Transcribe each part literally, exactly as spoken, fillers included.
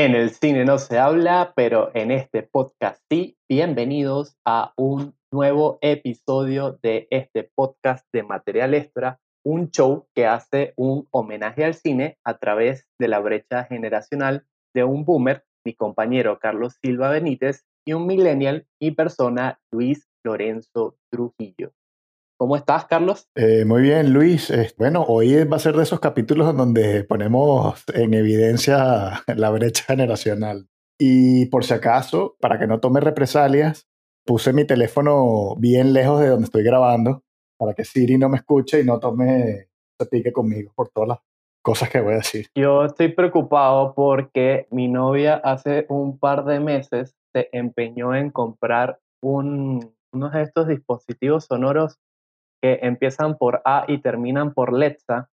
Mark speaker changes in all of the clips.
Speaker 1: En el cine no se habla, pero en este podcast sí. Bienvenidos a un nuevo episodio de este podcast de Material Extra, un show que hace un homenaje al cine a través de la brecha generacional de un boomer, mi compañero Carlos Silva Benítez, y un millennial, mi persona Luis Lorenzo Trujillo. ¿Cómo estás, Carlos?
Speaker 2: Eh, muy bien, Luis. Eh, bueno, hoy va a ser de esos capítulos en donde ponemos en evidencia la brecha generacional. Y por si acaso, para que no tome represalias, puse mi teléfono bien lejos de donde estoy grabando para que Siri no me escuche y no tome, se pique conmigo por todas las cosas que voy a decir.
Speaker 1: Yo estoy preocupado porque mi novia hace un par de meses se empeñó en comprar un, unos de estos dispositivos sonoros que empiezan por A y terminan por Lexa.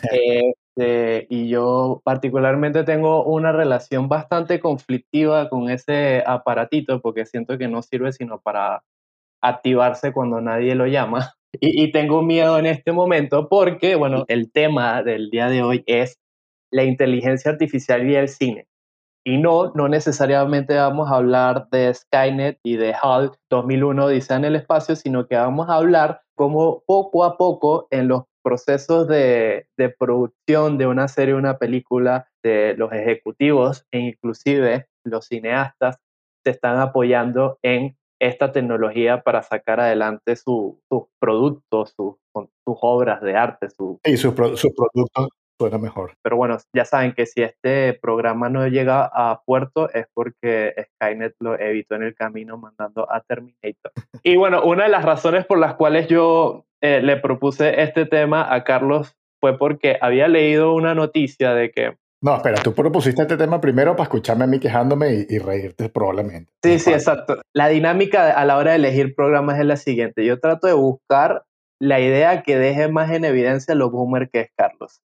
Speaker 1: Este, y yo particularmente tengo una relación bastante conflictiva con ese aparatito porque siento que no sirve sino para activarse cuando nadie lo llama. Y, y tengo miedo en este momento porque, bueno, el tema del día de hoy es la inteligencia artificial y el cine. Y no, no necesariamente vamos a hablar de Skynet y de HAL dos mil uno Odisea en el espacio, sino que vamos a hablar cómo poco a poco en los procesos de, de producción de una serie o una película, de los ejecutivos e inclusive los cineastas se están apoyando en esta tecnología para sacar adelante su- sus productos, sus, sus obras de arte, su,
Speaker 2: Y sus pro- sus productos suenan mejor.
Speaker 1: pero bueno, ya saben que si este programa no llega a puerto es porque Skynet lo evitó en el camino mandando a Terminator. Y bueno, una de las razones por las cuales yo eh, le propuse este tema a Carlos fue porque había leído una noticia de que...
Speaker 2: No, espera, tú propusiste este tema primero para escucharme a mí quejándome y, y reírte probablemente. No
Speaker 1: Sí,
Speaker 2: es
Speaker 1: sí,
Speaker 2: fácil.
Speaker 1: exacto. La dinámica a la hora de elegir programas es la siguiente. Yo trato de buscar la idea que deje más en evidencia lo boomer que es Carlos.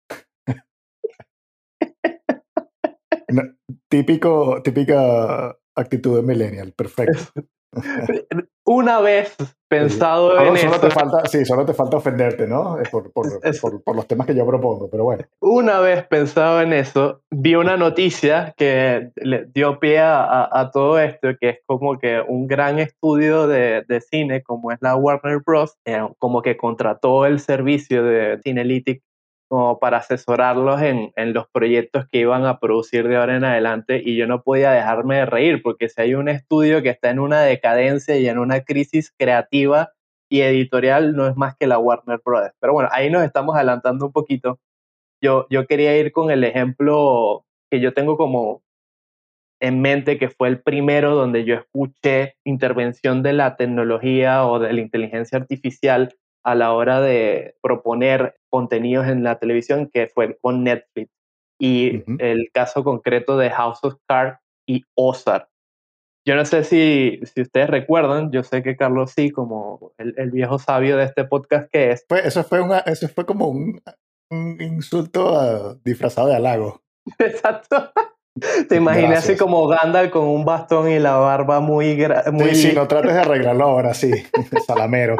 Speaker 2: No, típico, típica actitud de millennial, perfecto.
Speaker 1: Una vez
Speaker 2: Sí.
Speaker 1: pensado en
Speaker 2: Solo, solo
Speaker 1: eso,
Speaker 2: te falta, sí, solo te falta ofenderte, ¿no? Eh, Por, por,
Speaker 1: es-
Speaker 2: por, por los temas que yo propongo, pero bueno.
Speaker 1: una vez pensado en eso, vi una noticia que le dio pie a, a- a todo esto, que es como que un gran estudio de, de cine, como es la Warner Bros., eh, como que contrató el servicio de Cinelytic como para asesorarlos en, en los proyectos que iban a producir de ahora en adelante, y yo no podía dejarme de reír, porque si hay un estudio que está en una decadencia y en una crisis creativa y editorial, no es más que la Warner Bros. Pero bueno, ahí nos estamos adelantando un poquito. Yo, yo quería ir con el ejemplo que yo tengo como en mente, que fue el primero donde yo escuché intervención de la tecnología o de la inteligencia artificial a la hora de proponer contenidos en la televisión, que fue con Netflix. Y
Speaker 2: Ujú.
Speaker 1: el caso concreto de House of Cards y Ozark. Yo no sé si, si ustedes recuerdan, yo sé que Carlos sí, como el, el viejo sabio de este podcast que es.
Speaker 2: Fue, eso, fue una, eso fue como un, un insulto ah, disfrazado de halago.
Speaker 1: Exacto. Te imaginé así
Speaker 2: Gracias.
Speaker 1: como Gandalf con un bastón y la barba muy, gra-
Speaker 2: Sí, sí,
Speaker 1: muy...
Speaker 2: no trates de arreglarlo ahora, sí. Salamero.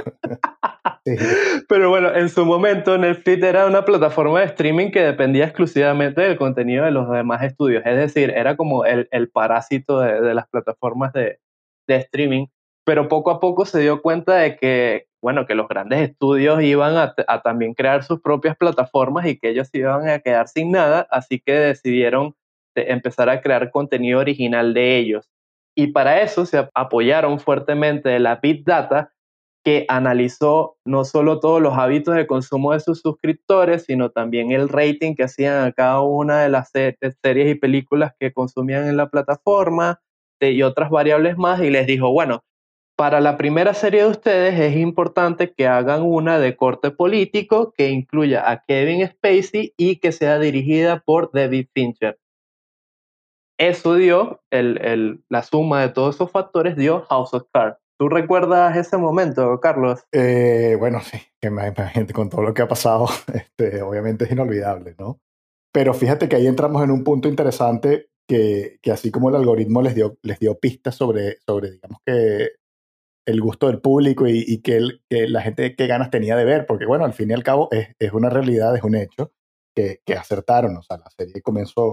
Speaker 2: Sí.
Speaker 1: Pero bueno, en su momento Netflix era una plataforma de streaming que dependía exclusivamente del contenido de los demás estudios. Es decir, era como el, el parásito de, de las plataformas de, de streaming. Pero poco a poco se dio cuenta de que, bueno, que los grandes estudios iban a, a también crear sus propias plataformas y que ellos se iban a quedar sin nada, así que decidieron de empezar a crear contenido original de ellos. Y para eso se apoyaron fuertemente de la Big Data, que analizó no solo todos los hábitos de consumo de sus suscriptores, sino también el rating que hacían a cada una de las se- series y películas que consumían en la plataforma de- y otras variables más, y les dijo, bueno, para la primera serie de ustedes es importante que hagan una de corte político que incluya a Kevin Spacey y que sea dirigida por David Fincher. Eso dio, el, el, la suma de todos esos factores dio House of Cards. ¿Tú recuerdas ese momento, Carlos?
Speaker 2: Eh, bueno, sí, que más imagínate con todo lo que ha pasado, este, obviamente es inolvidable, ¿no? Pero fíjate que ahí entramos en un punto interesante que, que así como el algoritmo les dio, les dio pistas sobre, sobre, digamos que el gusto del público y, y que, el- que la gente qué ganas tenía de ver, porque bueno, al fin y al cabo es, es una realidad, es un hecho que, que acertaron, o sea, la serie comenzó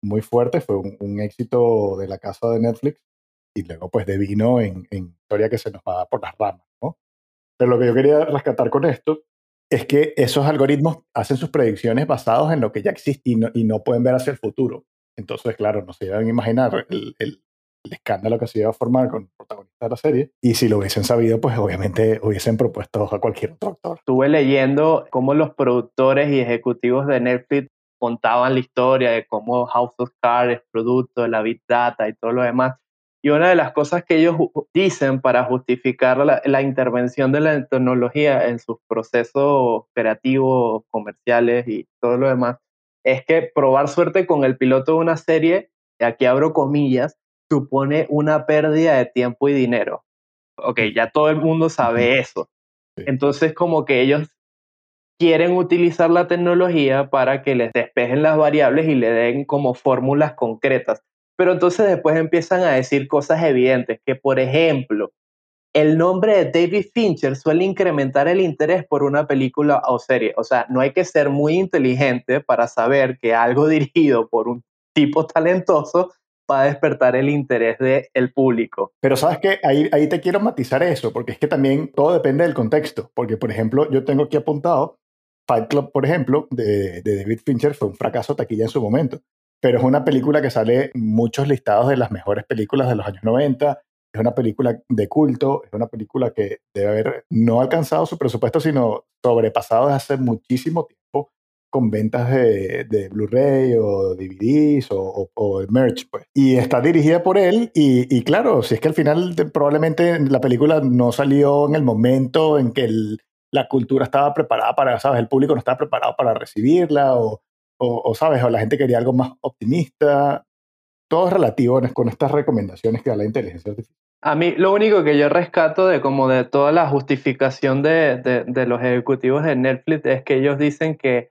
Speaker 2: muy fuerte, fue un, un éxito de la casa de Netflix y luego pues devino en, en historia que se nos va por las ramas, ¿no? Pero lo que yo quería rescatar con esto es que esos algoritmos hacen sus predicciones basados en lo que ya existe y no, y no pueden ver hacia el futuro. Entonces, claro, no se iban a imaginar el, el, el escándalo que se iba a formar con el protagonista de la serie. Y si lo hubiesen sabido, pues obviamente hubiesen propuesto a cualquier otro actor.
Speaker 1: Estuve leyendo cómo los productores y ejecutivos de Netflix contaban la historia de cómo House of Cards es producto de la Big Data y todo lo demás. Y una de las cosas que ellos dicen para justificar la, la intervención de la tecnología en sus procesos operativos, comerciales y todo lo demás, es que probar suerte con el piloto de una serie, y aquí abro comillas, supone una pérdida de tiempo y dinero. Ok, ya todo el mundo sabe eso. Entonces, como que ellos quieren utilizar la tecnología para que les despejen las variables y le den como fórmulas concretas. Pero entonces después empiezan a decir cosas evidentes, que por ejemplo, el nombre de David Fincher suele incrementar el interés por una película o serie. O sea, no hay que ser muy inteligente para saber que algo dirigido por un tipo talentoso va a despertar el interés del público.
Speaker 2: Pero sabes que ahí, ahí te quiero matizar eso, porque es que también todo depende del contexto. Porque, por ejemplo, yo tengo aquí apuntado Fight Club, por ejemplo, de, de David Fincher, fue un fracaso taquilla en su momento. Pero es una película que sale en muchos listados de las mejores películas de los años noventa. Es una película de culto, es una película que debe haber no alcanzado su presupuesto, sino sobrepasado desde hace muchísimo tiempo con ventas de, de Blu-ray o D V Ds o, o, o merch, pues. Y está dirigida por él y, y claro, si es que al final de, probablemente la película no salió en el momento en que el, la cultura estaba preparada para, ¿sabes? El público no estaba preparado para recibirla o, o, o, ¿sabes? O la gente quería algo más optimista. Todo es relativo con estas recomendaciones que da la inteligencia artificial.
Speaker 1: A mí lo único que yo rescato de como de toda la justificación de, de, de los ejecutivos de Netflix es que ellos dicen que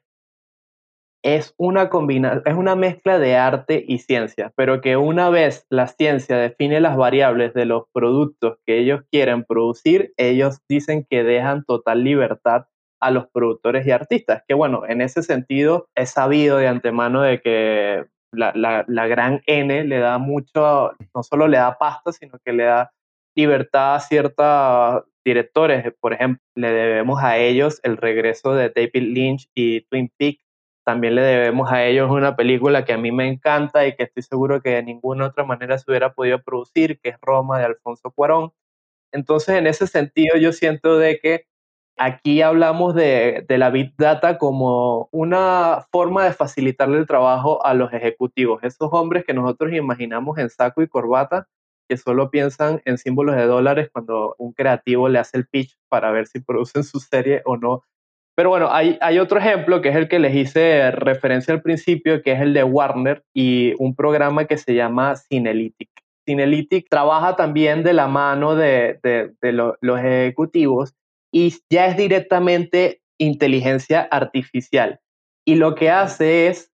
Speaker 1: es una combina, es una mezcla de arte y ciencia, pero que una vez la ciencia define las variables de los productos que ellos quieren producir, ellos dicen que dejan total libertad a los productores y artistas, que bueno, en ese sentido es sabido de antemano de que la, la, la gran N le da mucho, no solo le da pasta, sino que le da libertad a ciertos directores. Por ejemplo, le debemos a ellos el regreso de David Lynch y Twin Peaks. También le debemos a ellos una película que a mí me encanta y que estoy seguro que de ninguna otra manera se hubiera podido producir, que es Roma de Alfonso Cuarón. Entonces, en ese sentido, yo siento de que aquí hablamos de, de la Big Data como una forma de facilitarle el trabajo a los ejecutivos, esos hombres que nosotros imaginamos en saco y corbata, que solo piensan en símbolos de dólares cuando un creativo le hace el pitch para ver si producen su serie o no. Pero bueno, hay, hay otro ejemplo que es el que les hice referencia al principio, que es el de Warner y un programa que se llama Cinelytic. Cinelytic trabaja también de la mano de, de, de lo, los ejecutivos y ya es directamente inteligencia artificial. Y lo que hace es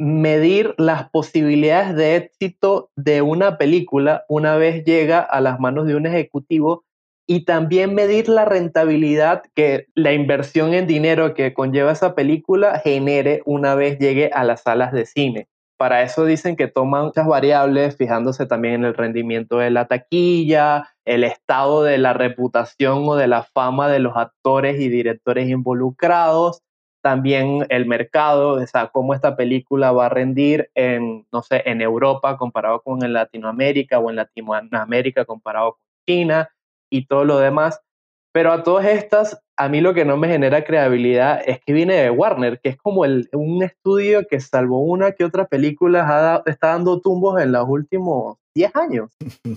Speaker 1: medir las posibilidades de éxito de una película una vez llega a las manos de un ejecutivo y también medir la rentabilidad que la inversión en dinero que conlleva esa película genere una vez llegue a las salas de cine. Para eso dicen que toman muchas variables, fijándose también en el rendimiento de la taquilla, el estado de la reputación o de la fama de los actores y directores involucrados, también el mercado, o sea, cómo esta película va a rendir en, no sé, en Europa comparado con en Latinoamérica o en Latinoamérica comparado con China y todo lo demás. Pero a todas estas, a mí lo que no me genera credibilidad es que viene de Warner, que es como el, un estudio que salvo una que otra película ha da, está dando tumbos en los últimos diez años.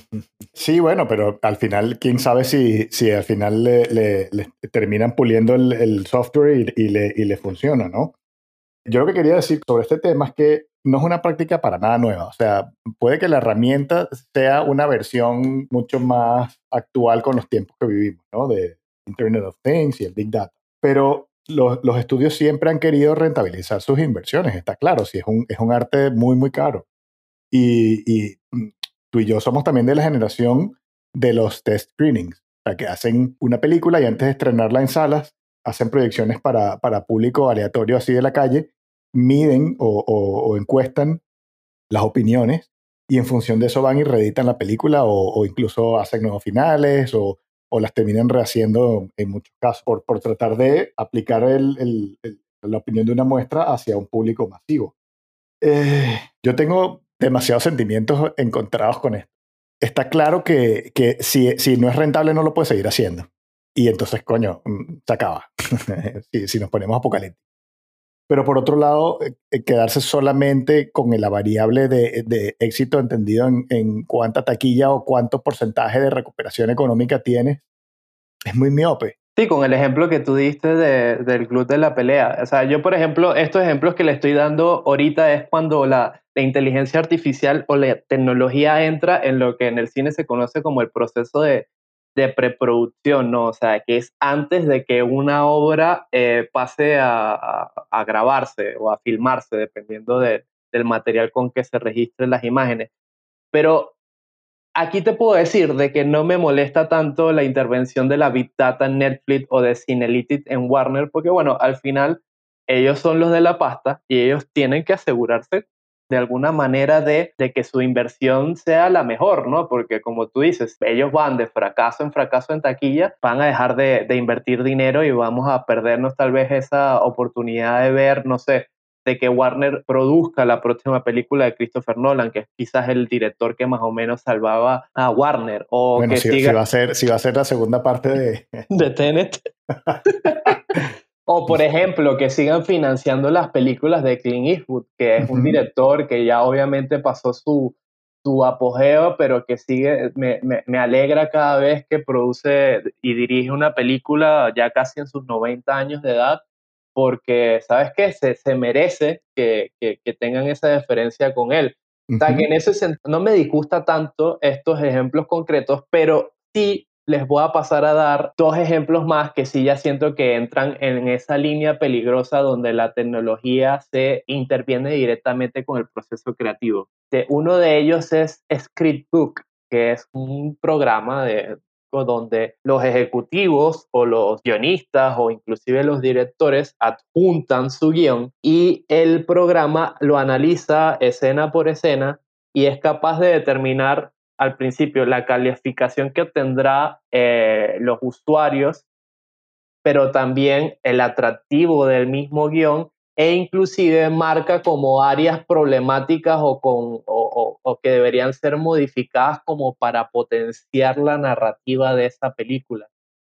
Speaker 2: Sí, bueno, pero al final, quién sabe si, si al final le, le, le terminan puliendo el, el software y, y, le, y le funciona, ¿no? Yo lo que quería decir sobre este tema es que no es una práctica para nada nueva. O sea, puede que la herramienta sea una versión mucho más actual con los tiempos que vivimos, ¿no? De Internet of Things y el Big Data. Pero los, los estudios siempre han querido rentabilizar sus inversiones, está claro. Si es un, es un arte muy, muy caro. Y, y tú y yo somos también de la generación de los test screenings, o sea, que hacen una película y antes de estrenarla en salas, hacen proyecciones para, para público aleatorio así de la calle, miden o, o, o encuestan las opiniones, y en función de eso van y reeditan la película o, o incluso hacen nuevos finales o, o las terminan rehaciendo en muchos casos por, por tratar de aplicar el, el, el, la opinión de una muestra hacia un público masivo. Eh, yo tengo demasiados sentimientos encontrados con esto. Está claro que, que si, si no es rentable no lo puede seguir haciendo. Y entonces, coño, mm, se acaba. si, si nos ponemos apocalípticos. Pero por otro lado, eh, quedarse solamente con la variable de, de éxito entendido en, en cuánta taquilla o cuánto porcentaje de recuperación económica tiene, es muy miope.
Speaker 1: Sí, con el ejemplo que tú diste de, del club de la pelea. O sea, yo, por ejemplo, estos ejemplos que le estoy dando ahorita es cuando la, la inteligencia artificial o la tecnología entra en lo que en el cine se conoce como el proceso de, de preproducción, ¿no? O sea, que es antes de que una obra eh, pase a, a, a grabarse o a filmarse, dependiendo de, del material con que se registren las imágenes. Pero aquí te puedo decir de que no me molesta tanto la intervención de la Big Data en Netflix o de Cinelitics en Warner, porque bueno, al final ellos son los de la pasta y ellos tienen que asegurarse de alguna manera de, de que su inversión sea la mejor, ¿no? Porque como tú dices, ellos van de fracaso en fracaso en taquilla, van a dejar de, de invertir dinero y vamos a perdernos tal vez esa oportunidad de ver, no sé, de que Warner produzca la próxima película de Christopher Nolan, que es quizás el director que más o menos salvaba a Warner, o
Speaker 2: Bueno,
Speaker 1: que
Speaker 2: si, si,
Speaker 1: siga
Speaker 2: va a ser, si va a ser la segunda parte de...
Speaker 1: de Tenet, o por ejemplo, que sigan financiando las películas de Clint Eastwood, que es un
Speaker 2: uh-huh.
Speaker 1: director que ya obviamente pasó su, su apogeo, pero que sigue, me, me, me alegra cada vez que produce y dirige una película ya casi en sus noventa años de edad, porque, ¿sabes qué? Se, se merece que, que, que tengan esa deferencia con él. O sea, que
Speaker 2: Uh-huh.
Speaker 1: en ese sentido no me disgusta tanto estos ejemplos concretos, pero sí les voy a pasar a dar dos ejemplos más que sí ya siento que entran en esa línea peligrosa donde la tecnología se interviene directamente con el proceso creativo. De, uno de ellos es Scriptbook, que es un programa de, donde los ejecutivos o los guionistas o inclusive los directores adjuntan su guión y el programa lo analiza escena por escena y es capaz de determinar al principio la calificación que obtendrá eh, los usuarios, pero también el atractivo del mismo guión e inclusive marca como áreas problemáticas o, con, o, o, o que deberían ser modificadas como para potenciar la narrativa de esa película.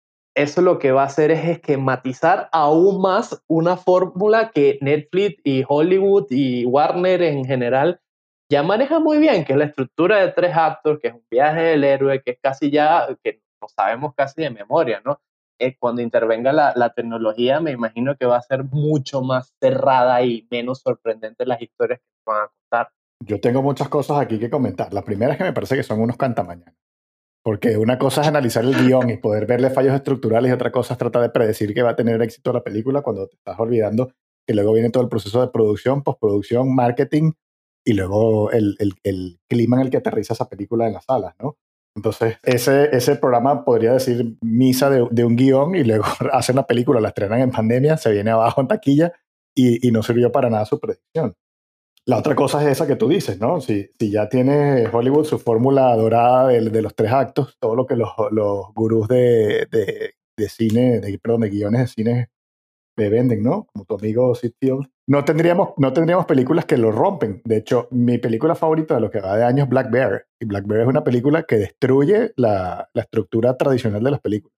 Speaker 1: Eso lo que va a hacer es esquematizar aún más una fórmula que Netflix y Hollywood y Warner en general ya manejan muy bien, que es la estructura de tres actos, que es un viaje del héroe, que es casi ya, que lo sabemos casi de memoria, ¿no? Eh, cuando intervenga la, la tecnología, me imagino que va a ser mucho más cerrada y menos sorprendente las historias que van a contar.
Speaker 2: Yo tengo muchas cosas aquí que comentar. La primera es que me parece que son unos cantamañanas. Porque una cosa es analizar el guión y poder verle fallos estructurales y otra cosa es tratar de predecir que va a tener éxito la película cuando te estás olvidando que luego viene todo el proceso de producción, postproducción, marketing y luego el, el, el clima en el que aterriza esa película en las salas, ¿no? Entonces, ese, ese programa podría decir misa de, de un guión y luego hacen la película, la estrenan en pandemia, se viene abajo en taquilla y, y no sirvió para nada su predicción. La otra cosa es esa que tú dices, ¿no? Si, si ya tiene Hollywood su fórmula dorada de, de los tres actos, todo lo que los, los gurús de, de, de cine, de, perdón, de guiones de cine me venden, ¿no? Como tu amigo Sid Field. No tendríamos, no tendríamos películas que lo rompen. De hecho, mi película favorita de lo que va de años es Black Bear. Y Black Bear es una película que destruye la, la estructura tradicional de las películas.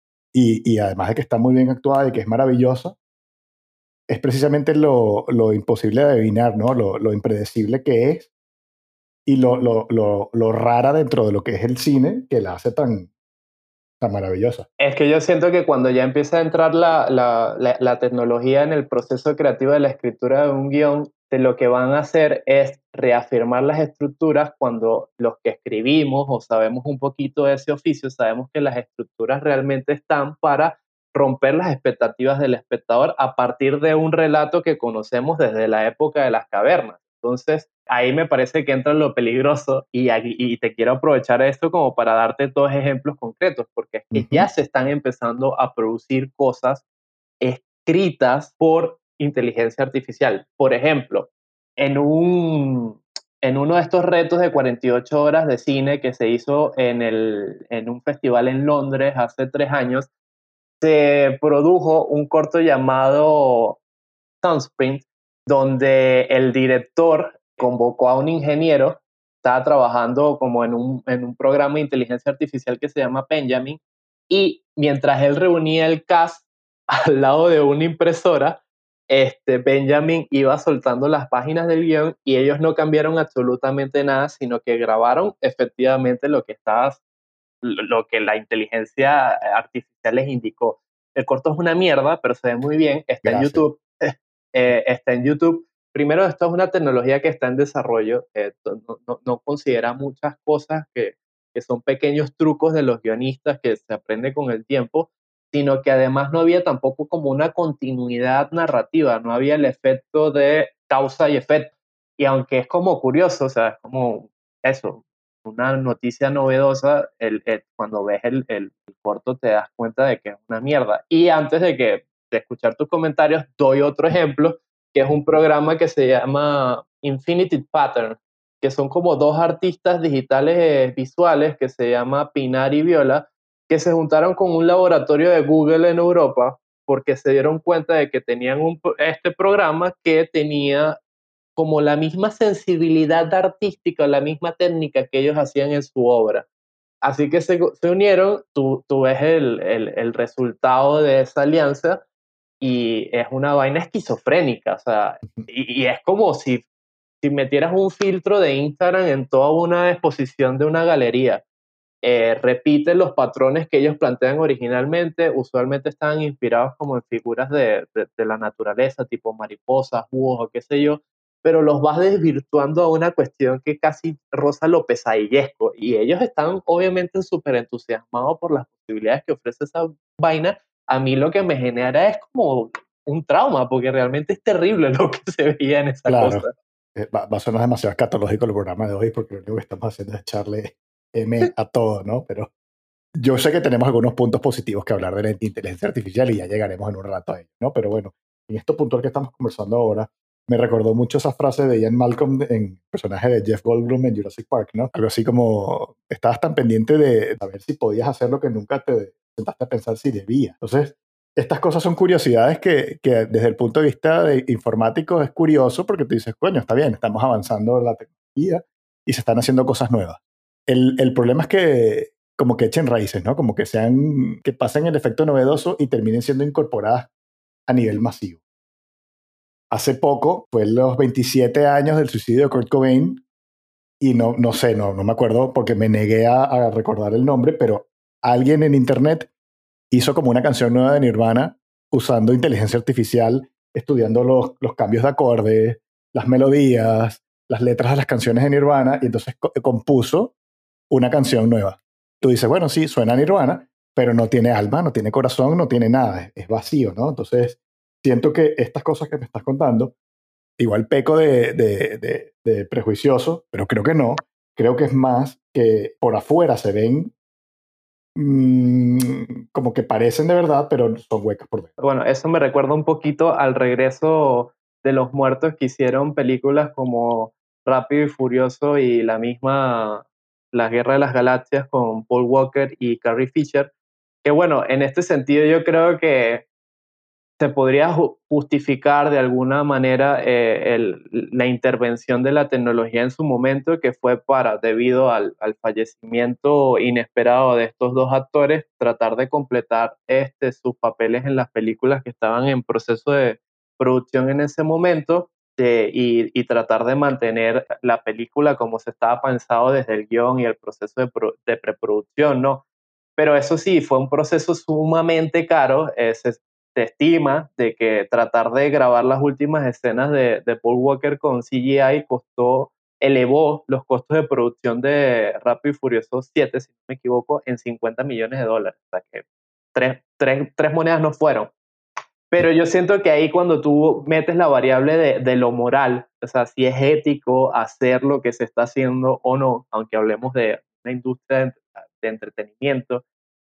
Speaker 2: Y, y además de que está muy bien actuada y que es maravillosa, es precisamente lo, lo imposible de adivinar, ¿no? Lo, lo impredecible que es y lo, lo, lo, lo rara dentro de lo que es el cine que la hace tan, tan maravillosa.
Speaker 1: Es que yo siento que cuando ya empieza a entrar la, la, la, la tecnología en el proceso creativo de la escritura de un guión, de lo que van a hacer es reafirmar las estructuras cuando los que escribimos o sabemos un poquito de ese oficio, sabemos que las estructuras realmente están para romper las expectativas del espectador a partir de un relato que conocemos desde la época de las cavernas. Entonces, ahí me parece que entra lo peligroso y, y te quiero aprovechar esto como para darte dos ejemplos concretos, porque es que ya
Speaker 2: Uh-huh.
Speaker 1: se están empezando a producir cosas escritas por inteligencia artificial. Por ejemplo, en un, en uno de estos retos de cuarenta y ocho horas de cine que se hizo en, el, en un festival en Londres hace tres años, se produjo un corto llamado Sunsprint, donde el director convocó a un ingeniero, estaba trabajando como en un, en un programa de inteligencia artificial que se llama Benjamin, y mientras él reunía el cast al lado de una impresora, este Benjamin iba soltando las páginas del guión y ellos no cambiaron absolutamente nada, sino que grabaron efectivamente lo que estaba, lo que la inteligencia artificial les indicó. El corto es una mierda, pero se ve muy bien, está en
Speaker 2: Gracias.
Speaker 1: YouTube. Eh, está en YouTube. Primero, esto es una tecnología que está en desarrollo, eh, no, no, no considera muchas cosas que, que son pequeños trucos de los guionistas que se aprende con el tiempo, sino que además no había tampoco como una continuidad narrativa, no había el efecto de causa y efecto. Y aunque es como curioso, o sea, es como eso, una noticia novedosa, el, el, cuando ves el, el, el corto te das cuenta de que es una mierda. Y antes de que de escuchar tus comentarios, doy otro ejemplo, que es un programa que se llama Infinity Pattern, que son como dos artistas digitales eh, visuales que se llama Pinar y Viola, que se juntaron con un laboratorio de Google en Europa porque se dieron cuenta de que tenían un, este programa que tenía como la misma sensibilidad artística, la misma técnica que ellos hacían en su obra. Así que se, se unieron, tú, tú ves el, el, el resultado de esa alianza y es una vaina esquizofrénica, o sea, y, y es como si, si metieras un filtro de Instagram en toda una exposición de una galería. Eh, repite los patrones que ellos plantean originalmente, usualmente están inspirados como en figuras de, de, de la naturaleza, tipo mariposas, búhos o qué sé yo, pero los vas desvirtuando a una cuestión que casi roza lo pesadillesco, y ellos están obviamente súper entusiasmados por las posibilidades que ofrece esa vaina. A mí lo que me genera es como un trauma, porque realmente es terrible lo que se veía en esa
Speaker 2: Claro,
Speaker 1: cosa.
Speaker 2: eh, va, va a sonar demasiado escatológico el programa de hoy porque lo único que estamos haciendo es echarle M a todo, ¿no? Pero yo sé que tenemos algunos puntos positivos que hablar de la inteligencia artificial y ya llegaremos en un rato a ello, ¿no? Pero bueno, en esto puntual que estamos conversando ahora, me recordó mucho esa frase de Ian Malcolm en el personaje de Jeff Goldblum en Jurassic Park, ¿no? Algo así como, estabas tan pendiente de saber si podías hacer lo que nunca te sentaste a pensar si debías. Entonces, estas cosas son curiosidades que, que desde el punto de vista de informático es curioso porque tú dices, coño, está bien, estamos avanzando en la tecnología y se están haciendo cosas nuevas. El, el problema es que como que echen raíces, ¿no? Como que sean, que pasen el efecto novedoso y terminen siendo incorporadas a nivel masivo. Hace poco fue los veintisiete años del suicidio de Kurt Cobain y no, no sé, no, no me acuerdo porque me negué a, a recordar el nombre, pero alguien en internet hizo como una canción nueva de Nirvana usando inteligencia artificial, estudiando los, los cambios de acordes, las melodías, las letras de las canciones de Nirvana, y entonces co compuso una canción nueva. Tú dices, bueno, sí, suena a Nirvana, pero no tiene alma, no tiene corazón, no tiene nada, es, es vacío, ¿no? Entonces, siento que estas cosas que me estás contando, igual peco de, de, de, de prejuicioso, pero creo que no. Creo que es más que por afuera se ven mmm, como que parecen de verdad, pero son huecas por dentro.
Speaker 1: Bueno, eso me recuerda un poquito al regreso de los muertos que hicieron películas como Rápido y Furioso y la misma La Guerra de las Galaxias con Paul Walker y Carrie Fisher, que bueno, en este sentido yo creo que se podría ju- justificar de alguna manera eh, el- la intervención de la tecnología en su momento, que fue para, debido al, al fallecimiento inesperado de estos dos actores, tratar de completar este, sus papeles en las películas que estaban en proceso de producción en ese momento, eh, y, y tratar de mantener la película como se estaba pensado desde el guión y el proceso de, pro- de preproducción, ¿no? Pero eso sí, fue un proceso sumamente caro. Eh, se, se estima de que tratar de grabar las últimas escenas de, de Paul Walker con C G I costó, elevó los costos de producción de Rápido y Furioso siete, si no me equivoco, en cincuenta millones de dólares. O sea que tres, tres, tres monedas no fueron. Pero yo siento que ahí cuando tú metes la variable de, de lo moral, o sea, si es ético hacer lo que se está haciendo o no, aunque hablemos de una industria de, de entretenimiento,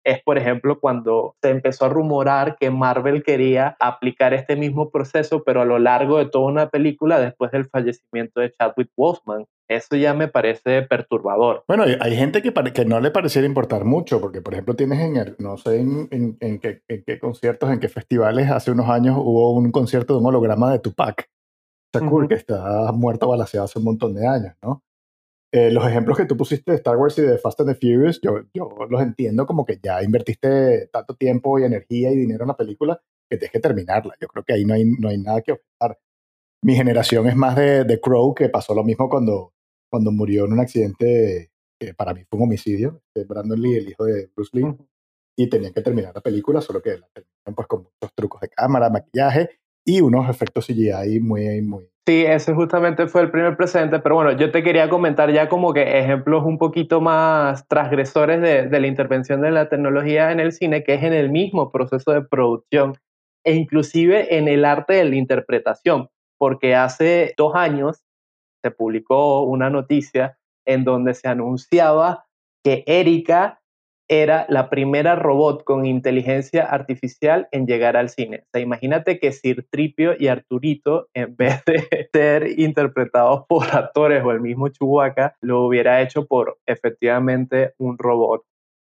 Speaker 1: es, por ejemplo, cuando se empezó a rumorar que Marvel quería aplicar este mismo proceso, pero a lo largo de toda una película después del fallecimiento de Chadwick Boseman. Eso ya me parece perturbador.
Speaker 2: Bueno, hay hay gente que, pare- que no le pareciera importar mucho, porque por ejemplo tienes en el, no sé en, en- en qué, en qué conciertos, en qué festivales, hace unos años hubo un concierto de un holograma de Tupac Shakur,
Speaker 1: Ujú,
Speaker 2: que está muerto balaseado hace un montón de años, ¿no? Eh, los ejemplos que tú pusiste de Star Wars y de Fast and the Furious, yo, yo los entiendo como que ya invertiste tanto tiempo y energía y dinero en la película que tienes que terminarla. Yo creo que ahí no hay, no hay nada que objetar. Mi generación es más de, de Crow, que pasó lo mismo cuando, cuando murió en un accidente que para mí fue un homicidio, de Brandon Lee, el hijo de Bruce Lee,
Speaker 1: ujú.
Speaker 2: y tenían que terminar la película, solo que la terminaron pues con muchos trucos de cámara, maquillaje y unos efectos C G I muy, muy...
Speaker 1: Sí, ese justamente fue el primer precedente, pero bueno, yo te quería comentar ya como que ejemplos un poquito más transgresores de, de la intervención de la tecnología en el cine, que es en el mismo proceso de producción e inclusive en el arte de la interpretación, porque hace dos años se publicó una noticia en donde se anunciaba que Erika era la primera robot con inteligencia artificial en llegar al cine. O sea, imagínate que Sir Tripio y Arturito, en vez de ser interpretados por actores o el mismo Chewbacca, lo hubiera hecho por efectivamente un robot.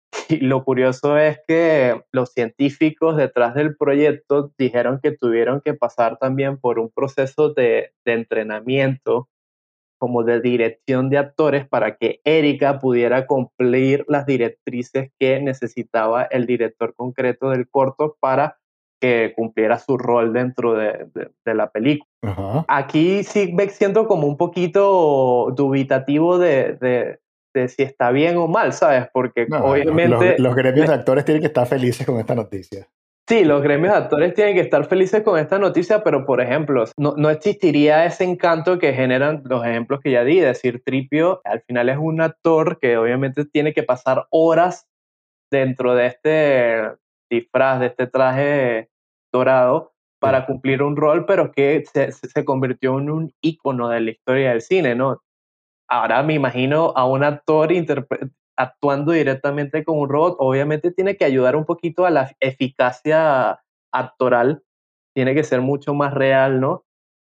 Speaker 1: Y lo curioso es que los científicos detrás del proyecto dijeron que tuvieron que pasar también por un proceso de, de entrenamiento como de dirección de actores para que Erika pudiera cumplir las directrices que necesitaba el director concreto del corto para que cumpliera su rol dentro de, de, de la película.
Speaker 2: Ajá.
Speaker 1: Aquí sí me siento como un poquito dubitativo de, de, de si está bien o mal, ¿sabes? Porque
Speaker 2: No, los, los-
Speaker 1: obviamente
Speaker 2: los gremios de actores tienen que estar felices con esta noticia.
Speaker 1: sí, los gremios de actores tienen que estar felices con esta noticia, pero por ejemplo, no, no existiría ese encanto que generan los ejemplos que ya di. Decir Tripio, al final es un actor que obviamente tiene que pasar horas dentro de este disfraz, de este traje dorado,
Speaker 2: Sí.
Speaker 1: para cumplir un rol, pero que se, se se convirtió en un ícono de la historia del cine, ¿no? Ahora me imagino a un actor interpre- actuando directamente con un robot. Obviamente tiene que ayudar un poquito a la eficacia actoral, tiene que ser mucho más real, ¿no?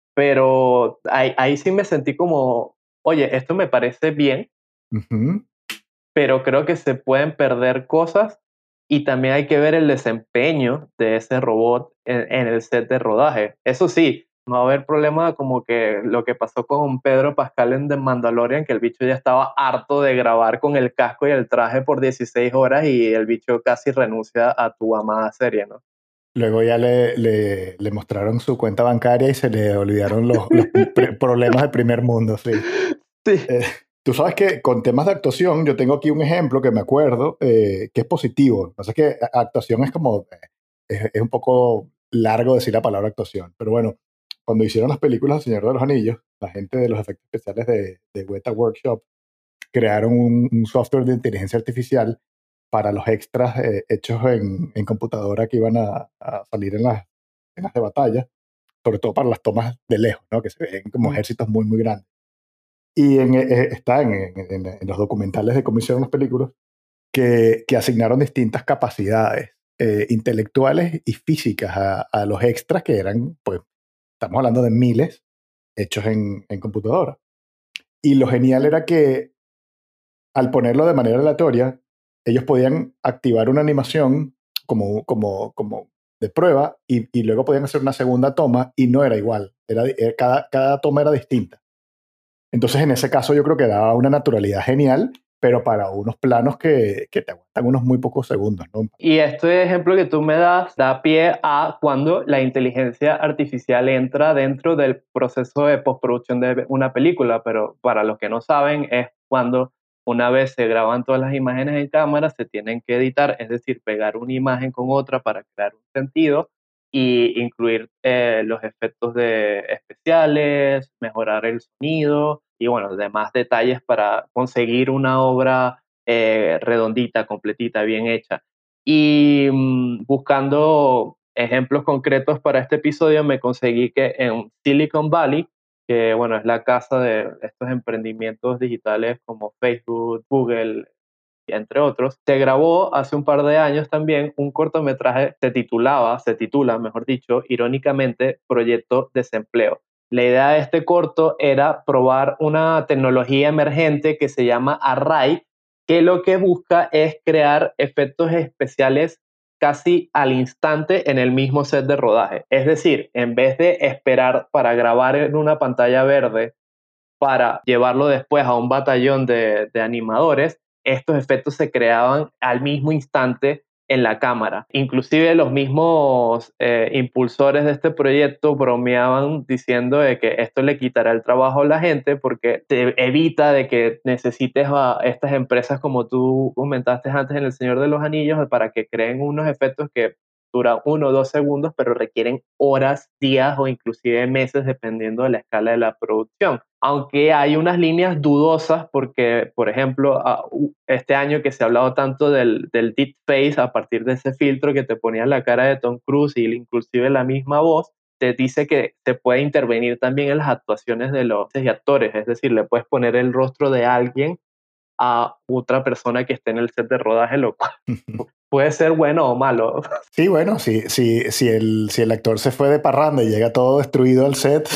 Speaker 1: Pero ahí, ahí sí me sentí como, oye, esto me parece bien,
Speaker 2: Ujú.
Speaker 1: pero creo que se pueden perder cosas y también hay que ver el desempeño de ese robot en, en el set de rodaje. Eso sí, no va a haber problema como que lo que pasó con Pedro Pascal en The Mandalorian, que el bicho ya estaba harto de grabar con el casco y el traje por dieciséis horas y el bicho casi renuncia a tu amada serie, ¿no?
Speaker 2: Luego ya le, le- le mostraron su cuenta bancaria y se le olvidaron los, los pre- problemas del primer mundo, sí.
Speaker 1: Sí.
Speaker 2: Eh, tú sabes que con temas de actuación, yo tengo aquí un ejemplo que me acuerdo eh, que es positivo. Lo que pasa es que a- actuación es como, eh, es, es un poco largo decir la palabra actuación, pero bueno, cuando hicieron las películas El Señor de los Anillos, la gente de los efectos especiales de, de Weta Workshop crearon un, un software de inteligencia artificial para los extras eh, hechos en, en computadora que iban a, a salir en las escenas de batalla, sobre todo para las tomas de lejos, ¿no? Que se ven como
Speaker 1: Mm,
Speaker 2: ejércitos muy, muy grandes. Y en, eh, está en, en- en los documentales de cómo hicieron las películas que, que asignaron distintas capacidades eh, intelectuales y físicas a, a los extras que eran, pues, estamos hablando de miles hechos en, en computadora. Y lo genial era que al ponerlo de manera aleatoria, ellos podían activar una animación como, como, como de prueba y, y luego podían hacer una segunda toma y no era igual. Era, eh, cada, cada toma era distinta. Entonces, en ese caso, yo creo que daba una naturalidad genial, pero para unos planos que, que te aguantan unos muy pocos segundos, ¿no?
Speaker 1: Y este ejemplo que tú me das da pie a cuando la inteligencia artificial entra dentro del proceso de postproducción de una película, pero para los que no saben es cuando una vez se graban todas las imágenes en cámara, se tienen que editar, es decir, pegar una imagen con otra para crear un sentido y incluir eh, los efectos de especiales, mejorar el sonido y bueno, demás detalles para conseguir una obra eh, redondita, completita, bien hecha. Y mm, buscando ejemplos concretos para este episodio, me conseguí que en Silicon Valley, que bueno, es la casa de estos emprendimientos digitales como Facebook, Google, entre otros, se grabó hace un par de años también un cortometraje, se titulaba, se titula, mejor dicho, irónicamente, Proyecto Desempleo. La idea de este corto era probar una tecnología emergente que se llama Array, que lo que busca es crear efectos especiales casi al instante en el mismo set de rodaje. Es decir, en vez de esperar para grabar en una pantalla verde para llevarlo después a un batallón de, de animadores, estos efectos se creaban al mismo instante en la cámara. Inclusive los mismos eh, impulsores de este proyecto bromeaban diciendo de que esto le quitará el trabajo a la gente porque te evita de que necesites a estas empresas como tú comentaste antes en El Señor de los Anillos para que creen unos efectos que duran uno o dos segundos, pero requieren horas, días o inclusive meses dependiendo de la escala de la producción. Aunque hay unas líneas dudosas porque, por ejemplo, este año que se ha hablado tanto del, del deepface a partir de ese filtro que te ponía la cara de Tom Cruise y inclusive la misma voz, te dice que se puede intervenir también en las actuaciones de los actores, es decir, le puedes poner el rostro de alguien a otra persona que esté en el set de rodaje, lo cual puede ser bueno o malo.
Speaker 2: Sí, bueno, si, si, si, el, si el actor se fue de parranda y llega todo destruido al set,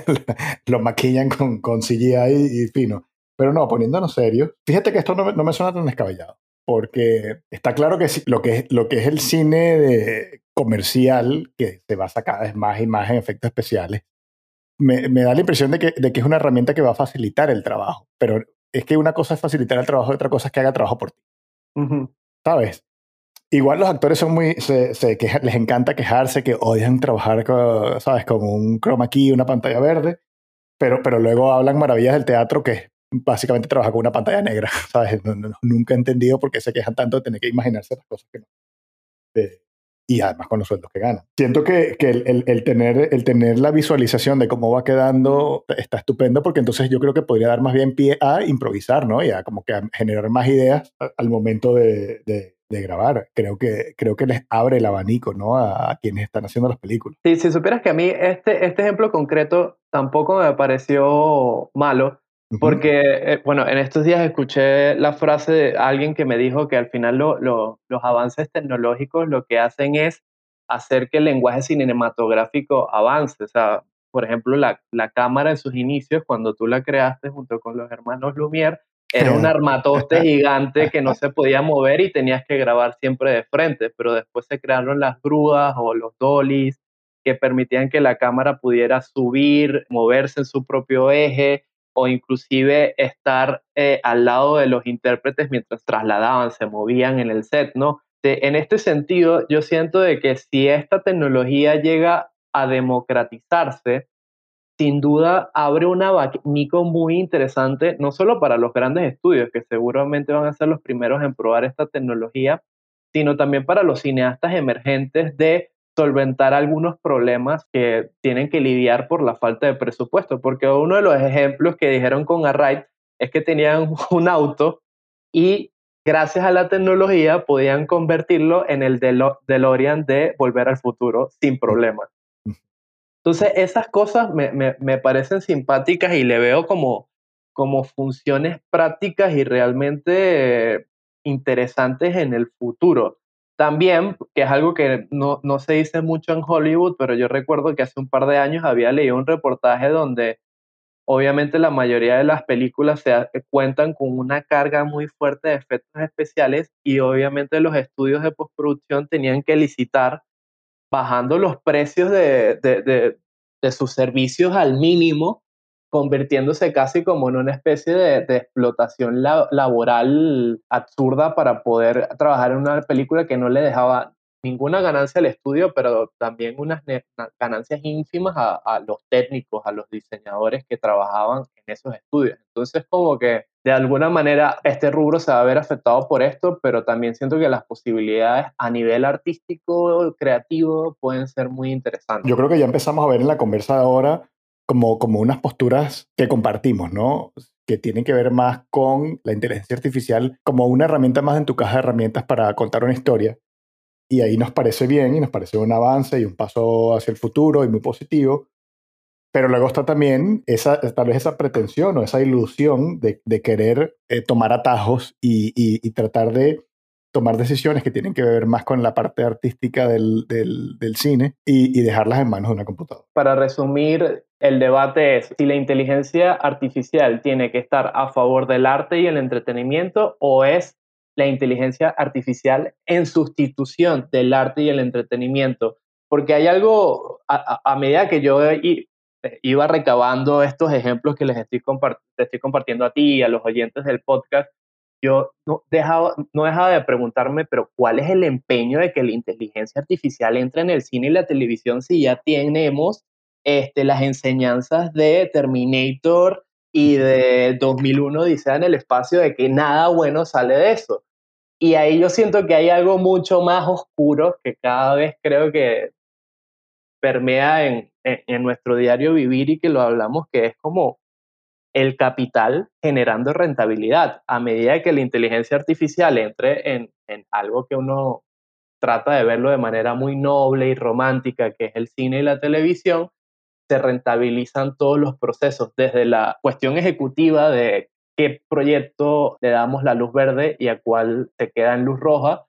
Speaker 2: lo maquillan con, con C G I y fino. Pero no, poniéndonos serios, fíjate que esto no, no me suena tan descabellado, porque está claro que lo que es, lo que es el cine de comercial, que se basa cada vez más y más en efectos especiales, me, me da la impresión de que, de que es una herramienta que va a facilitar el trabajo, pero es que una cosa es facilitar el trabajo y otra cosa es que haga trabajo por ti. Uh-huh. ¿Sabes? Igual los actores son muy, se, se queja, les encanta quejarse que odian trabajar con, ¿sabes? Con un chroma key y una pantalla verde, pero, pero luego hablan maravillas del teatro que básicamente trabaja con una pantalla negra, ¿sabes? No, no, nunca he entendido por qué se quejan tanto de tener que imaginarse las cosas que no. Eh, y además con los sueldos que ganan. Siento que, que el, el, el, tener, el tener la visualización de cómo va quedando está estupendo porque entonces yo creo que podría dar más bien pie a improvisar, ¿no? Y a como que a generar más ideas al momento de, de, de grabar. Creo que, creo que les abre el abanico, ¿no? A, a quienes están haciendo las películas.
Speaker 1: Sí, si supieras que a mí este, este ejemplo concreto tampoco me pareció malo, porque, eh, bueno, en estos días escuché la frase de alguien que me dijo que al final lo, lo, los avances tecnológicos lo que hacen es hacer que el lenguaje cinematográfico avance. O sea, por ejemplo, la, la cámara en sus inicios, cuando tú la creaste junto con los hermanos Lumière, era un armatoste gigante que no se podía mover y tenías que grabar siempre de frente, pero después se crearon las grúas o los dollies que permitían que la cámara pudiera subir, moverse en su propio eje o inclusive estar eh, al lado de los intérpretes mientras trasladaban, se movían en el set, ¿no? De, en este sentido, yo siento de que si esta tecnología llega a democratizarse, sin duda abre un abanico muy interesante, no solo para los grandes estudios, que seguramente van a ser los primeros en probar esta tecnología, sino también para los cineastas emergentes de solventar algunos problemas que tienen que lidiar por la falta de presupuesto, porque uno de los ejemplos que dijeron con Array es que tenían un auto y gracias a la tecnología podían convertirlo en el DeLorean de Volver al Futuro sin problemas. Entonces, esas cosas me, me, me parecen simpáticas y le veo como, como funciones prácticas y realmente eh, interesantes en el futuro. También, que es algo que no, no se dice mucho en Hollywood, pero yo recuerdo que hace un par de años había leído un reportaje donde obviamente la mayoría de las películas se, cuentan con una carga muy fuerte de efectos especiales y obviamente los estudios de postproducción tenían que licitar bajando los precios de, de, de, de sus servicios al mínimo, convirtiéndose casi como en una especie de, de explotación la, laboral absurda para poder trabajar en una película que no le dejaba ninguna ganancia al estudio, pero también unas ganancias ínfimas a, a los técnicos, a los diseñadores que trabajaban en esos estudios. Entonces, como que de alguna manera este rubro se va a ver afectado por esto, pero también siento que las posibilidades a nivel artístico, creativo, pueden ser muy interesantes.
Speaker 2: Yo creo que ya empezamos a ver en la conversa de ahora como, como unas posturas que compartimos, ¿no? Que tienen que ver más con la inteligencia artificial como una herramienta más en tu caja de herramientas para contar una historia. Y ahí nos parece bien y nos parece un avance y un paso hacia el futuro y muy positivo. Pero luego está también esa, tal vez esa pretensión o esa ilusión de, de querer eh, tomar atajos y, y, y tratar de tomar decisiones que tienen que ver más con la parte artística del, del, del cine y, y dejarlas en manos de una computadora.
Speaker 1: Para resumir, el debate es si la inteligencia artificial tiene que estar a favor del arte y el entretenimiento o es la inteligencia artificial en sustitución del arte y el entretenimiento. Porque hay algo, a, a, a medida que yo i- iba recabando estos ejemplos que les estoy, compart te estoy compartiendo a ti y a los oyentes del podcast, yo no dejaba, no dejaba de preguntarme, pero ¿cuál es el empeño de que la inteligencia artificial entre en el cine y la televisión si ya tenemos este, las enseñanzas de Terminator y de dos mil uno Odisea en el espacio, de que nada bueno sale de eso? Y ahí yo siento que hay algo mucho más oscuro que cada vez creo que permea en, en, en nuestro diario vivir y que lo hablamos, que es como el capital generando rentabilidad. A medida que la inteligencia artificial entre en, en algo que uno trata de verlo de manera muy noble y romántica, que es el cine y la televisión, se rentabilizan todos los procesos, desde la cuestión ejecutiva de qué proyecto le damos la luz verde y a cuál se queda en luz roja,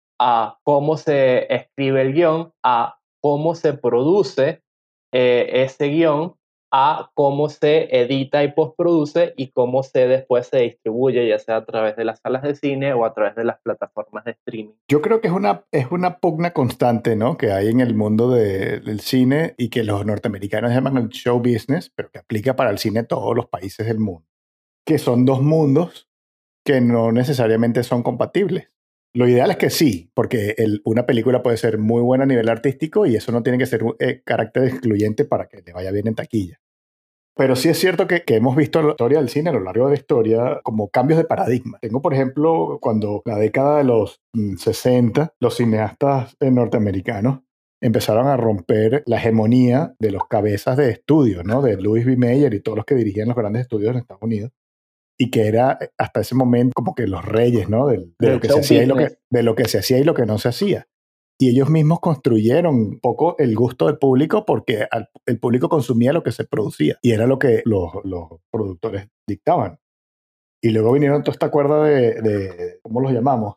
Speaker 1: a cómo se escribe el guión, a cómo se produce eh, ese guión, a cómo se edita y postproduce y cómo se después se distribuye, ya sea a través de las salas de cine o a través de las plataformas de streaming.
Speaker 2: Yo creo que es una, es una pugna constante, ¿no? Que hay en el mundo de, del cine y que los norteamericanos llaman el show business, pero que aplica para el cine en todos los países del mundo. Que son dos mundos que no necesariamente son compatibles. Lo ideal es que sí, porque el, una película puede ser muy buena a nivel artístico y eso no tiene que ser eh, carácter excluyente para que le vaya bien en taquilla. Pero sí es cierto que, que hemos visto la historia del cine a lo largo de la historia como cambios de paradigma. Tengo, por ejemplo, cuando la década de los mm, sesenta, los cineastas eh, norteamericanos empezaron a romper la hegemonía de los cabezas de estudio, ¿no? De Louis B. Mayer y todos los que dirigían los grandes estudios en Estados Unidos. Y que era eh, hasta ese momento como que los reyes, ¿no? De, de lo
Speaker 1: Del
Speaker 2: que se
Speaker 1: show
Speaker 2: hacía y lo
Speaker 1: business.
Speaker 2: que, de lo que se hacía y lo que no se hacía. Y ellos mismos construyeron un poco el gusto del público porque al, el público consumía lo que se producía y era lo que los, los productores dictaban. Y luego vinieron toda esta cuerda de, de, ¿cómo los llamamos?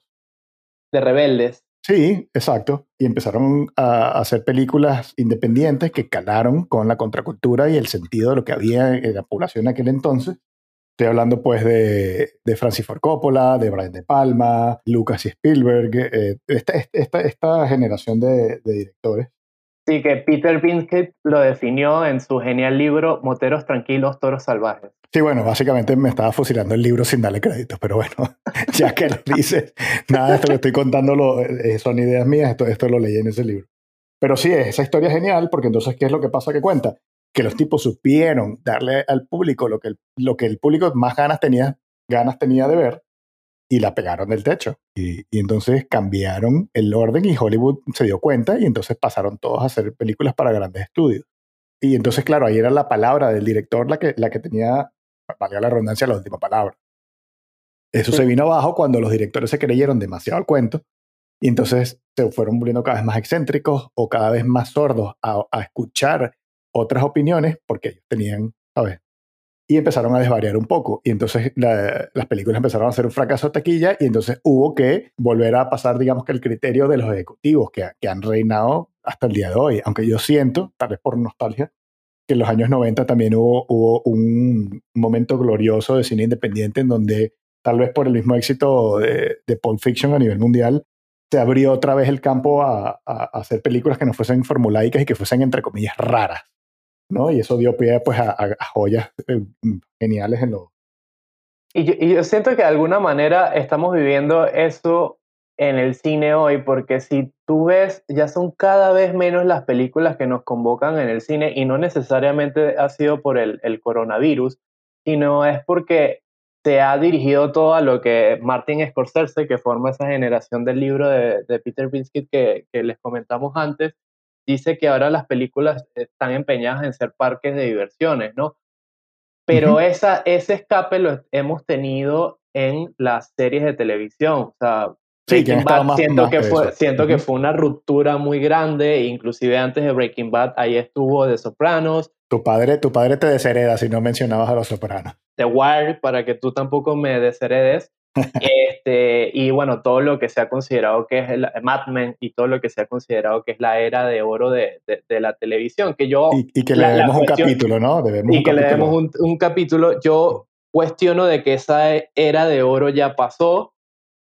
Speaker 1: De rebeldes.
Speaker 2: Sí, exacto. Y empezaron a hacer películas independientes que calaron con la contracultura y el sentido de lo que había en la población en aquel entonces. Estoy hablando pues de, de Francis Ford Coppola, de Brian De Palma, Lucas y Spielberg, eh, esta, esta, esta generación de, de directores.
Speaker 1: Sí, que Peter Vinsky lo definió en su genial libro Moteros tranquilos, toros salvajes.
Speaker 2: Sí, bueno, básicamente me estaba fusilando el libro sin darle créditos, pero bueno, ya que lo dices, nada de esto que estoy contando lo, eh, son ideas mías, esto, esto lo leí en ese libro. Pero sí, esa historia es genial porque entonces, ¿qué es lo que pasa que cuenta? Que los tipos supieron darle al público lo que el, lo que el público más ganas tenía, ganas tenía de ver y la pegaron del techo. Y, y entonces cambiaron el orden y Hollywood se dio cuenta y entonces pasaron todos a hacer películas para grandes estudios. Y entonces, claro, ahí era la palabra del director la que, la que tenía, valga la redundancia, la última palabra. Eso se
Speaker 1: Sí.
Speaker 2: vino abajo cuando los directores se creyeron demasiado al cuento y entonces se fueron volviendo cada vez más excéntricos o cada vez más sordos a, a escuchar otras opiniones porque ellos tenían, ¿sabes? Y empezaron a desvariar un poco. Y entonces la, las películas empezaron a ser un fracaso de taquilla y entonces hubo que volver a pasar, digamos que el criterio de los ejecutivos que, que han reinado hasta el día de hoy. Aunque yo siento, tal vez por nostalgia, que en los años noventa también hubo, hubo un momento glorioso de cine independiente en donde tal vez por el mismo éxito de, de Pulp Fiction a nivel mundial, se abrió otra vez el campo a, a, a hacer películas que no fuesen formulaicas y que fuesen, entre comillas, raras, ¿no? Y eso dio pie pues, a, a joyas eh, geniales en los...
Speaker 1: Y yo, y yo siento que de alguna manera estamos viviendo eso en el cine hoy, porque si tú ves, ya son cada vez menos las películas que nos convocan en el cine, y no necesariamente ha sido por el, el coronavirus, sino es porque se ha dirigido todo a lo que Martin Scorsese, que forma esa generación del libro de, de Peter Vinsky que, que les comentamos antes, dice que ahora las películas están empeñadas en ser parques de diversiones, ¿no? Pero
Speaker 2: Uh-huh.
Speaker 1: esa, ese escape lo hemos tenido en las series de televisión. O sea,
Speaker 2: Sí, que han
Speaker 1: Breaking
Speaker 2: estado
Speaker 1: Bad
Speaker 2: más,
Speaker 1: siento
Speaker 2: más
Speaker 1: que
Speaker 2: eso.
Speaker 1: fue, siento que
Speaker 2: Ujú.
Speaker 1: fue una ruptura muy grande, inclusive antes de Breaking Bad, ahí estuvo The Sopranos,
Speaker 2: Tu padre, tu padre te deshereda si no mencionabas a Los Sopranos.
Speaker 1: The Wire, para que tú tampoco me desheredes. Este, y bueno, todo lo que se ha considerado que es el Mad Men y todo lo que se ha considerado que es la era de oro de, de, de la televisión, que yo,
Speaker 2: Y, y que le
Speaker 1: la, la
Speaker 2: debemos un
Speaker 1: cuestión,
Speaker 2: capítulo, ¿no? Debemos un
Speaker 1: y que le demos
Speaker 2: capítulo.
Speaker 1: un, un capítulo, yo cuestiono de que esa era de oro ya pasó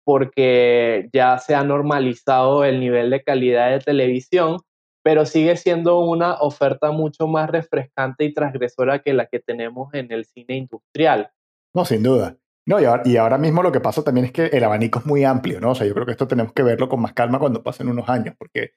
Speaker 1: porque ya se ha normalizado el nivel de calidad de televisión, pero sigue siendo una oferta mucho más refrescante y transgresora que la que tenemos en el cine industrial.
Speaker 2: No, sin duda. No, y ahora, y ahora mismo lo que pasa también es que el abanico es muy amplio, ¿no? O sea, yo creo que esto tenemos que verlo con más calma cuando pasen unos años, porque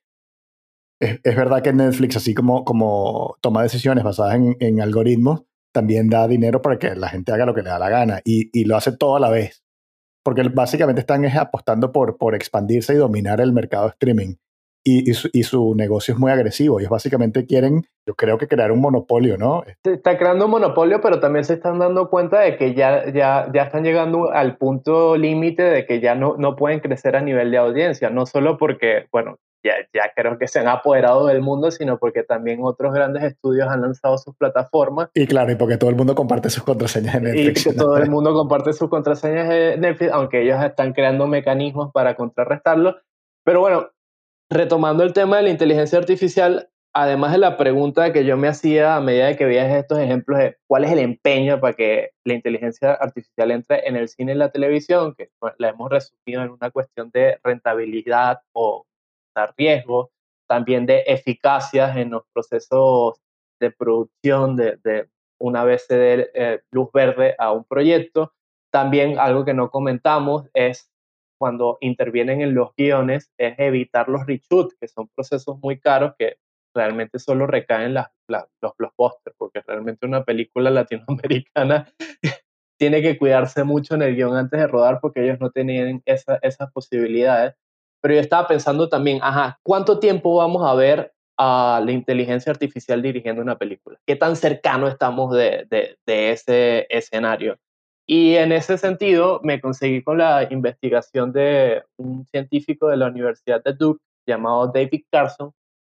Speaker 2: es, es verdad que Netflix, así como, como toma decisiones basadas en, en algoritmos, también da dinero para que la gente haga lo que le da la gana y, y lo hace todo a la vez. Porque básicamente están es apostando por, por expandirse y dominar el mercado de streaming. Y, y, su, y su negocio es muy agresivo. Ellos básicamente quieren, yo creo que crear un monopolio, ¿no?
Speaker 1: Se está creando un monopolio, pero también se están dando cuenta de que ya, ya, ya están llegando al punto límite de que ya no, no pueden crecer a nivel de audiencia, no solo porque, bueno, ya, ya creo que se han apoderado del mundo, sino porque también otros grandes estudios han lanzado sus plataformas
Speaker 2: Y claro, y porque todo el mundo comparte sus contraseñas de
Speaker 1: y
Speaker 2: Netflix.
Speaker 1: que todo el mundo comparte sus contraseñas de Netflix, aunque ellos están creando mecanismos para contrarrestarlo. Pero bueno, retomando el tema de la inteligencia artificial, además de la pregunta que yo me hacía a medida de que veías estos ejemplos de cuál es el empeño para que la inteligencia artificial entre en el cine y la televisión, que bueno, la hemos resumido en una cuestión de rentabilidad o de riesgo, también de eficacias en los procesos de producción, de, de una vez se dé eh, luz verde a un proyecto. También algo que no comentamos es cuando intervienen en los guiones es evitar los reshoots, que son procesos muy caros que realmente solo recaen las, las, los blockbusters, porque realmente una película latinoamericana tiene que cuidarse mucho en el guión antes de rodar porque ellos no tienen esa, esas posibilidades. Pero yo estaba pensando también, ajá, ¿cuánto tiempo vamos a ver a la inteligencia artificial dirigiendo una película? ¿Qué tan cercano estamos de, de, de ese escenario? Y en ese sentido me conseguí con la investigación de un científico de la Universidad de Duke llamado David Carson,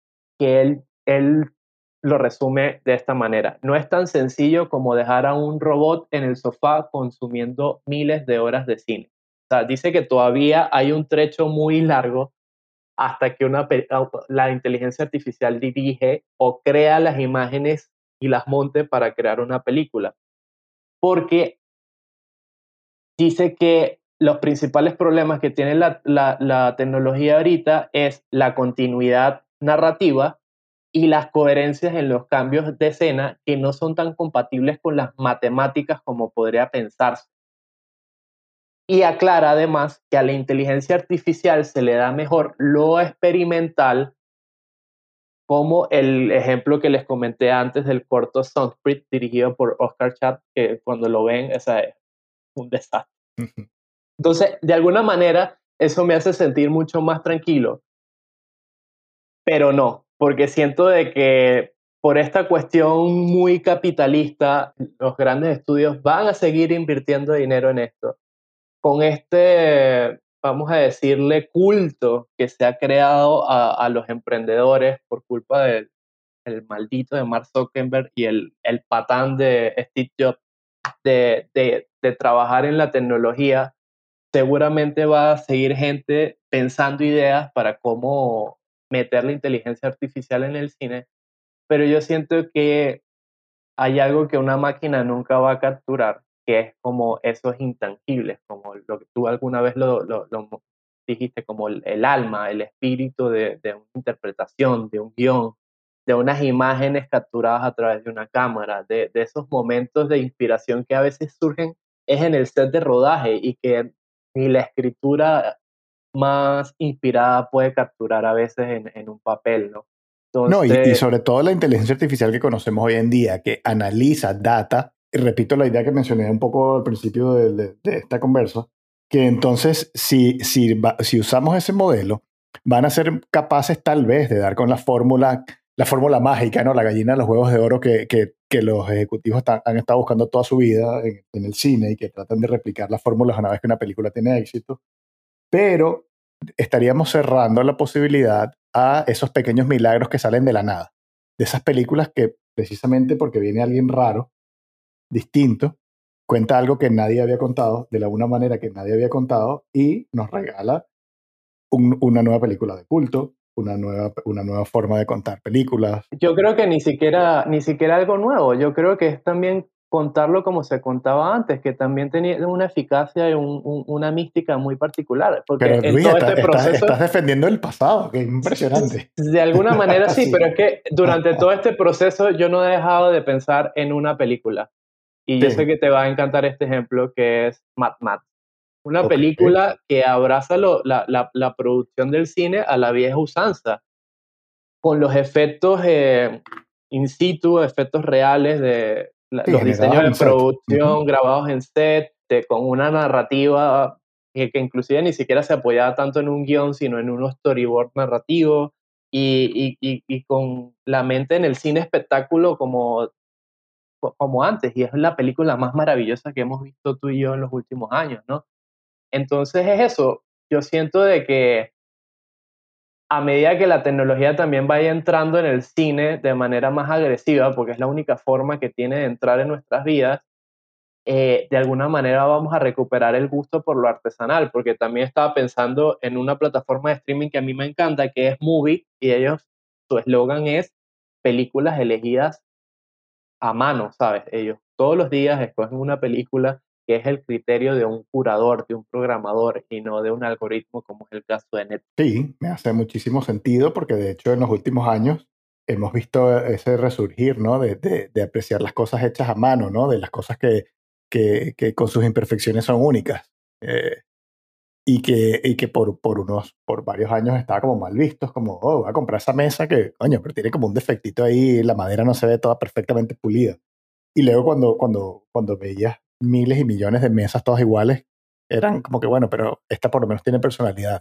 Speaker 1: que él, él lo resume de esta manera. No es tan sencillo como dejar a un robot en el sofá consumiendo miles de horas de cine. O sea, dice que todavía hay un trecho muy largo hasta que una, la inteligencia artificial dirige o crea las imágenes y las monte para crear una película. Porque dice que los principales problemas que tiene la, la, la tecnología ahorita es la continuidad narrativa y las coherencias en los cambios de escena que no son tan compatibles con las matemáticas como podría pensarse. Y aclara además que a la inteligencia artificial se le da mejor lo experimental, como el ejemplo que les comenté antes del corto Sunsprint dirigido por Oscar Chat, que cuando lo ven es un desastre. Entonces, de alguna manera, eso me hace sentir mucho más tranquilo, pero no, porque siento de que por esta cuestión muy capitalista, los grandes estudios van a seguir invirtiendo dinero en esto. Con este, vamos a decirle, culto que se ha creado a, a los emprendedores por culpa del el maldito de Mark Zuckerberg y el, el patán de Steve Jobs de, de, de trabajar en la tecnología, seguramente va a seguir gente pensando ideas para cómo meter la inteligencia artificial en el cine, pero yo siento que hay algo que una máquina nunca va a capturar, que es como esos intangibles, como lo que tú alguna vez lo, lo, lo dijiste, como el, el, alma, el espíritu de, de una interpretación, de un guión, de unas imágenes capturadas a través de una cámara, de, de esos momentos de inspiración que a veces surgen es en el set de rodaje y que ni la escritura más inspirada puede capturar a veces en, en un papel, ¿no?
Speaker 2: No, y, y
Speaker 1: Entonces,
Speaker 2: sobre todo la inteligencia artificial que conocemos hoy en día, que analiza data, y repito la idea que mencioné un poco al principio de, de, de esta conversa, que entonces si, si, va, si usamos ese modelo, van a ser capaces tal vez de dar con la fórmula, la fórmula mágica, ¿no? La gallina de los huevos de oro que, que, que los ejecutivos están, han estado buscando toda su vida en, en el cine y que tratan de replicar las fórmulas una vez que una película tiene éxito. Pero estaríamos cerrando la posibilidad a esos pequeños milagros que salen de la nada. De esas películas que precisamente porque viene alguien raro, distinto, cuenta algo que nadie había contado, de la una manera que nadie había contado, y nos regala un, una nueva película de culto, una nueva, una nueva forma de contar películas.
Speaker 1: Yo creo que ni siquiera, ni siquiera algo nuevo, yo creo que es también contarlo como se contaba antes, que también tenía una eficacia y un, un, una mística muy particular, porque
Speaker 2: Pero
Speaker 1: en
Speaker 2: Luis,
Speaker 1: todo
Speaker 2: está,
Speaker 1: este
Speaker 2: está,
Speaker 1: proceso,
Speaker 2: estás defendiendo el pasado, que impresionante.
Speaker 1: de alguna manera sí,
Speaker 2: Sí.
Speaker 1: pero es que durante todo este proceso yo no he dejado de pensar en una película. Y yo sé
Speaker 2: Sí,
Speaker 1: que te va a encantar este ejemplo que es Mad Max. Una
Speaker 2: ok.
Speaker 1: película que abraza lo, la, la, la, producción del cine a la vieja usanza, con los efectos eh, in situ, efectos reales de la,
Speaker 2: Sí,
Speaker 1: los diseños
Speaker 2: generados
Speaker 1: de
Speaker 2: en set.
Speaker 1: producción
Speaker 2: Ujú.
Speaker 1: grabados en set, de, con una narrativa que, que, inclusive ni siquiera se apoyaba tanto en un guión, sino en un storyboard narrativo, y, y, y, y con la mente en el cine espectáculo como como antes, y es la película más maravillosa que hemos visto tú y yo en los últimos años, ¿no? Entonces es eso, yo siento de que a medida que la tecnología también vaya entrando en el cine de manera más agresiva, porque es la única forma que tiene de entrar en nuestras vidas, eh, de alguna manera vamos a recuperar el gusto por lo artesanal, porque también estaba pensando en una plataforma de streaming que a mí me encanta, que es Movie, y ellos, su eslogan es películas elegidas a mano, ¿sabes? Ellos todos los días escogen una película que es el criterio de un curador, de un programador y no de un algoritmo como es el caso de Netflix.
Speaker 2: Sí, me hace muchísimo sentido porque de hecho en los últimos años hemos visto ese resurgir, ¿no? De, de, de apreciar las cosas hechas a mano, ¿no? De las cosas que, que, que con sus imperfecciones son únicas. Eh, y que, y que por, por unos, por varios años estaba como mal vistos, como, oh, voy a comprar esa mesa que, coño, pero tiene como un defectito ahí, la madera no se ve toda perfectamente pulida. Y luego cuando, cuando, cuando veías miles y millones de mesas todas iguales, eran como que, bueno, pero esta por lo menos tiene personalidad.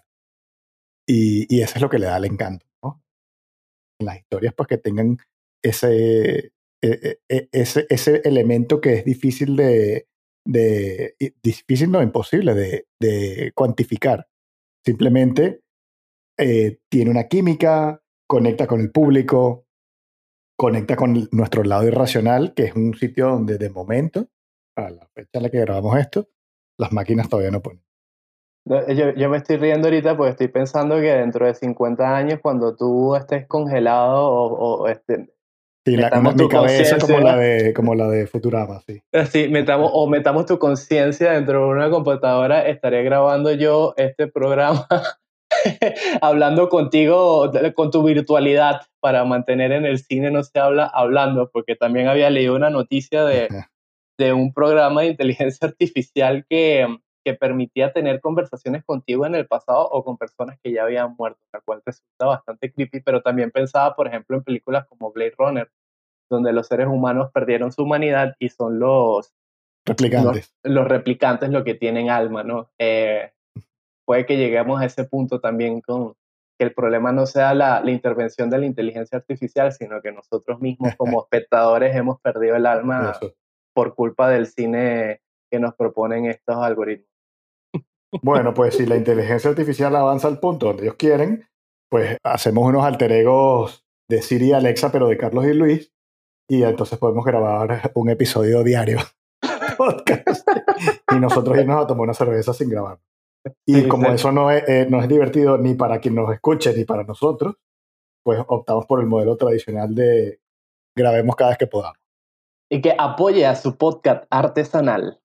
Speaker 2: Y, y eso es lo que le da el encanto, ¿no? En las historias, pues que tengan ese, e- e- ese, ese elemento que es difícil de, de y- difícil no, imposible de, de cuantificar. Simplemente eh, tiene una química, conecta con el público, conecta con el- nuestro lado irracional, que es un sitio donde de momento, a la fecha en la que grabamos esto, las máquinas todavía no ponen.
Speaker 1: No, Yo, yo me estoy riendo ahorita porque estoy pensando que dentro de cincuenta años, cuando tú estés congelado o, o este,
Speaker 2: Sí, la- una-
Speaker 1: metamos
Speaker 2: mi
Speaker 1: tu
Speaker 2: cabeza como la
Speaker 1: conciencia,
Speaker 2: de, como la de Futurama, sí.
Speaker 1: así, metamos, o metamos tu conciencia dentro de una computadora, estaré grabando yo este programa hablando contigo, con tu virtualidad, para mantener en el cine no se habla hablando, porque también había leído una noticia de, de un programa de inteligencia artificial que, que permitía tener conversaciones contigo en el pasado o con personas que ya habían muerto, la cual resulta bastante creepy, pero también pensaba, por ejemplo, en películas como Blade Runner, donde los seres humanos perdieron su humanidad y son los, los,
Speaker 2: Replicantes.
Speaker 1: los replicantes los que tienen alma, ¿no? Eh, puede que lleguemos a ese punto también con que el problema no sea la, la intervención de la inteligencia artificial, sino que nosotros mismos como espectadores hemos perdido el alma
Speaker 2: Eso.
Speaker 1: por culpa del cine que nos proponen estos algoritmos.
Speaker 2: Bueno, pues si la inteligencia artificial avanza al punto donde ellos quieren, pues hacemos unos alter egos de Siri y Alexa, pero de Carlos y Luis, y entonces podemos grabar un episodio diario podcast y nosotros irnos a tomar una cerveza sin grabar. Y
Speaker 1: Sí,
Speaker 2: como
Speaker 1: sí.
Speaker 2: eso no es, eh, no es divertido ni para quien nos escuche ni para nosotros, pues optamos por el modelo tradicional de grabemos cada vez que podamos.
Speaker 1: Y que apoye a su podcast artesanal.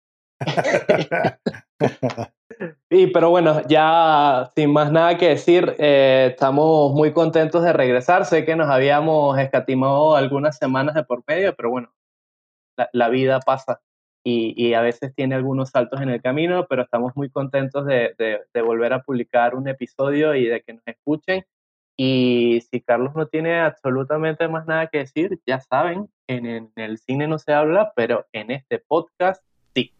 Speaker 1: Y pero bueno, ya sin más nada que decir, eh, estamos muy contentos de regresar. Sé que nos habíamos escatimado algunas semanas de por medio, pero bueno, la, la vida pasa y, y, a veces tiene algunos saltos en el camino, pero estamos muy contentos de, de, de volver a publicar un episodio y de que nos escuchen. Y si Carlos no tiene absolutamente más nada que decir, ya saben, en, en el cine no se habla, pero en este podcast sí.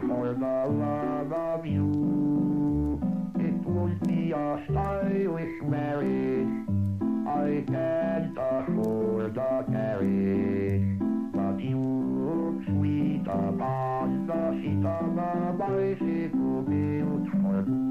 Speaker 3: Stylish man. and the shoulder carry. But you, sweet upon the seat of a bicycle built for